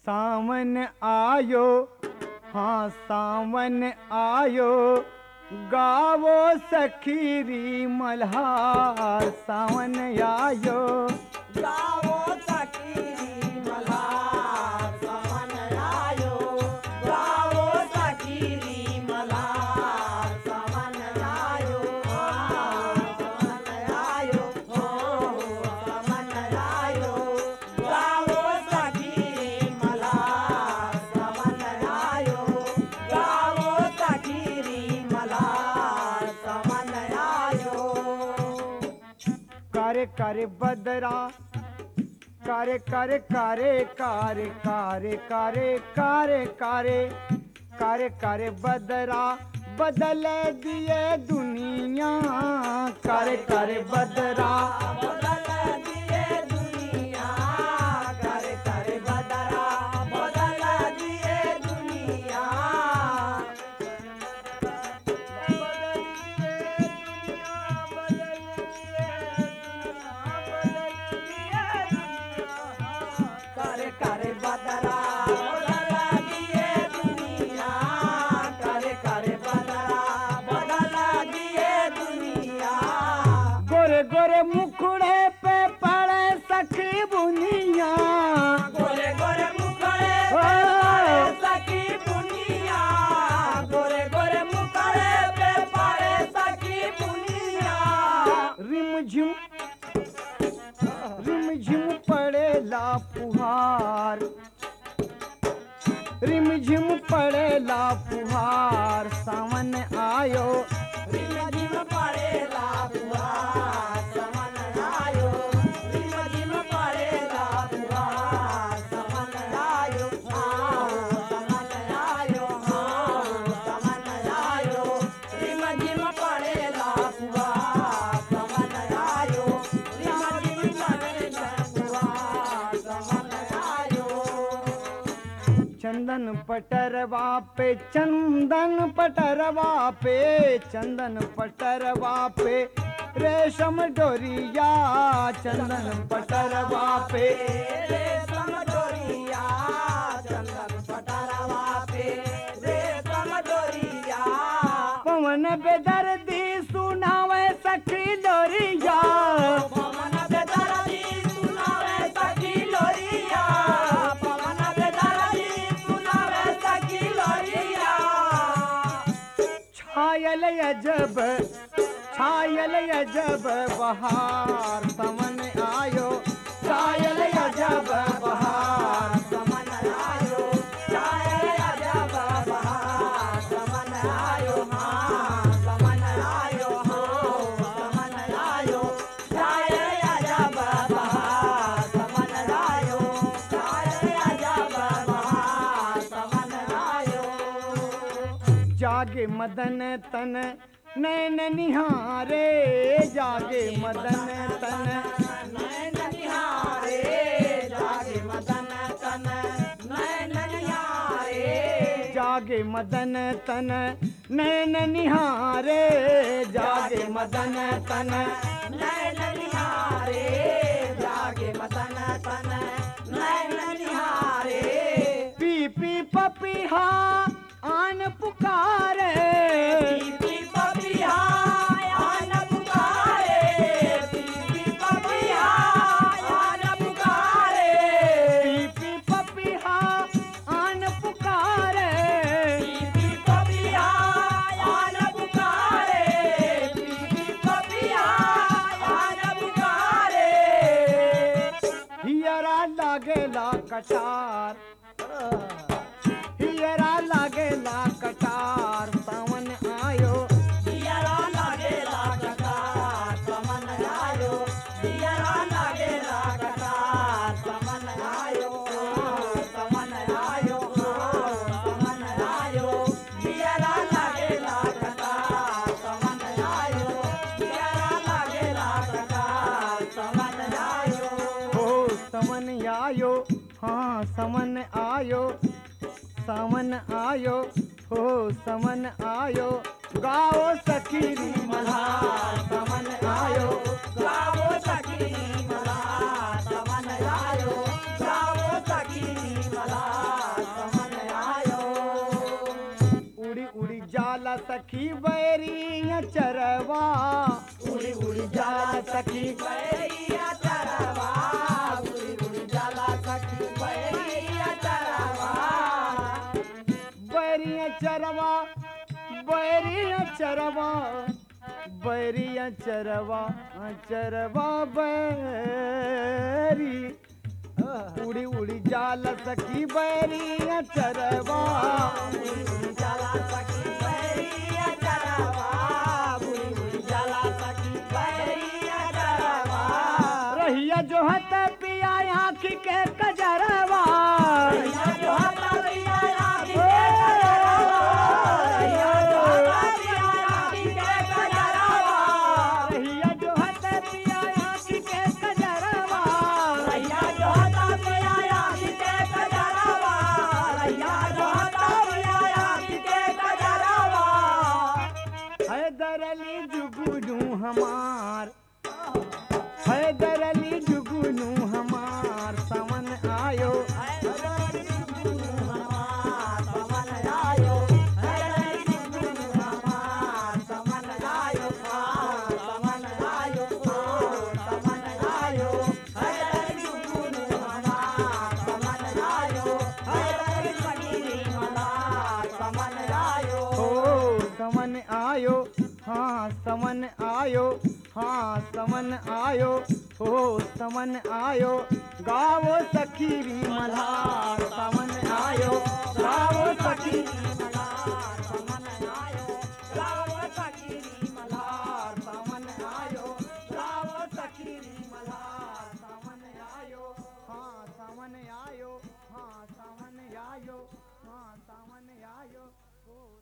सावन आयो, हाँ सावन आयो, गावो सखीरी मल्हार। सावन आयो, गावो सखीरी मल्हार। सावन आयो, गावो सखीरी मल्हार। सावन आयो, सावन आयो, सावन आयो, गावो सखीरी मल्हार। सावन आयो, गावो सखीरी मल्हार। सावन आयो। कारे कारे बदरा, कारे कारे कारे कारे कारे कारे कारे कारे कारे कारे बदरा, बदल दिए दुनिया। कारे कारे बदरा, बदल दिए दुनिया। करे करे बदरा, बदल दिए दुनिया। करे करे बदरा, बदल दिए दुनिया। करे करे बदरा, बदल दिए दुनिया। गोरे गोरे मुखड़े पे पड़े सखी बुनिया। गोरे गोरे मुखड़े पे पड़े सखी बुनिया। गोरे गोरे मुखड़े पे पड़े सखी बुनिया। रिमझिम रिमझिम पड़ेला फुहार, रिमझिम पड़ेला फुहार। सावन आयो, रिम झिम पड़ेला फुहार। सावन आयो, रिम झिम पड़ेला फुहार। सावन आयो, सावन आयो, सावन आयो, रिम झिम पड़ेला फुहार। सावन आयो, रिम झिम पड़ेला फुहार। सावन आयो। चंदन पटरवा पे, चंदन पटरवा पे, चंदन पटरवा पे रेशम डोरिया। चंदन पटरवा पे, रेशम डोरिया। चंदन पटरवा पे रेशम डोरिया। पवन बेदर्दी सुनावे सखी डोरिया। पवन बेदर्दी सुनावे सखी लोरिया। पवन बेदर्दी सुनावे सखी लोरिया। छायल अजब, छायल अजब बहार। सावन आयो, छायल अजब बहार। सावन आयो, छायल अजब बहार। सावन आयो, सावन आयो, सावन आयो, छायल अजब बहार। सावन आयो, छायल अजब बहार। सावन आयो। जागे मदन तन नैन निहारे, जागे मदन तन, नैन निहारे। जागे मदन तन नैन निहारे। जागे मदन तन नैन निहारे, जागे मदन तन। नैन निहारे। जागे मदन तन नैन निहारे। पी पी पपीहा आन पुकारे। पीपी पपिया आन पुकारे। पीपी पपिया आन पुकारे। पी पी पपीहा आन पुकारे। पीपी पपिया आन पुकारे। पीपी पपिया आन पुकारे। हियरा लागेला कटार, हियरा लागेला कटार। सावन आयो, दियरा लागेला कटार। सावन आयो, दियरा लागेला कटार। सावन आयो, सावन आयो, सावन आयो, दियरा लागेला कटार। सावन आयो, दियरा लागेला कटार। सावन आयो। हो समन आयो, हाँ समन आयो, सावन आयो, हो समन आयो, गाओ सखीरी मल्हार। समन आयो, गावो सखी मला। सावन आयो, गावो सखी मला। सखी बैरिया चरवा उड़ी उड़ी जाला सखी बैरिया चरवा उड़ी उड़ी जाला सखी बैरिया चरवा बैरिया चरवा बैरिया चरवा बैरिया चरवा चरवा बैरी उड़ी उड़ी जाला सखी बैरिया चरवा उड़ी उड़ी जाला सखी बैरिया चरवा उड़ी उड़ी जाला सखी बैरिया चरवा रहिया जो हत पिया आँख के कजरवा रैया जो हता पिया आँखी के कजरवा रैया जो हता पिया आँखी के कजरवा रहिया जो हत पिया आँख के कजरवा रैया जो हता पिया आँखी के कजरवा रैया जो हता पिया आँखी के कजरवा हैदर अली जुगनू हमार हैदर अली जुगनू हमार समन आयो हो समन आयो हाँ समन आयो हाँ समन आयो हो समन आयो गावो सखीरी मल्हार समन आयो गावो सखी समन आयो गाव सखीरी मल्हार समन आयो गाव सखीरी मल्हार समन आयो हाँ समन आयो हाँ समन आयो हाँ समन आयो हो